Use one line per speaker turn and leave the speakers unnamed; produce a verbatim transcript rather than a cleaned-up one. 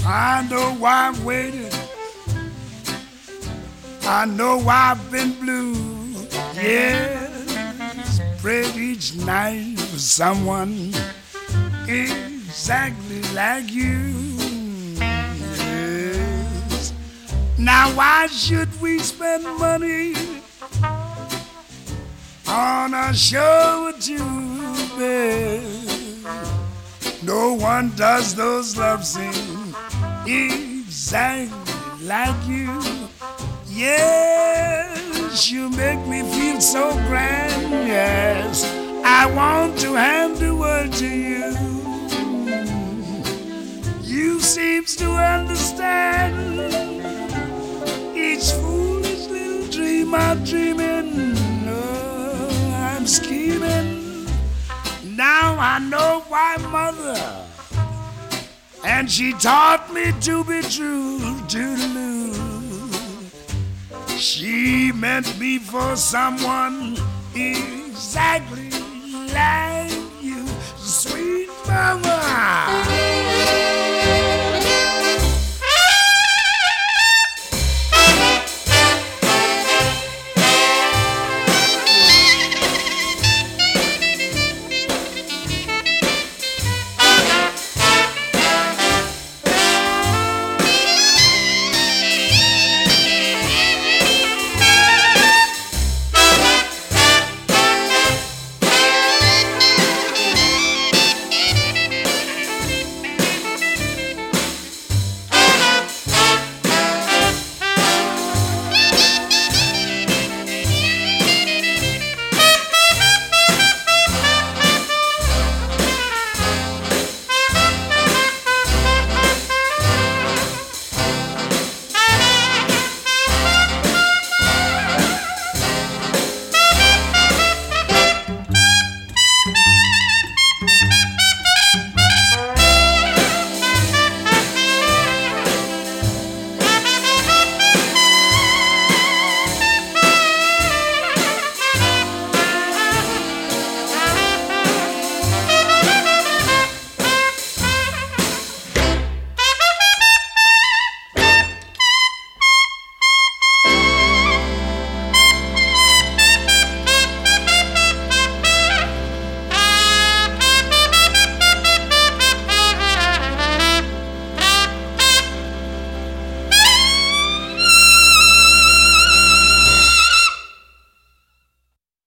I know why I've waited. I know why I've been blue. Yes, prayed each night for someone exactly like you. Yes. Now why should we spend money on a show or two, babe? No one does those love scenes exactly like you. Yes, you make me feel so grand. Yes, I want to hand the word to you. You seems to understand each foolish little dream I'm dreaming. Oh, I'm scheming. Now I know why, mother, and she taught me to be true to the lose. She meant me for someone exactly like you, sweet mama.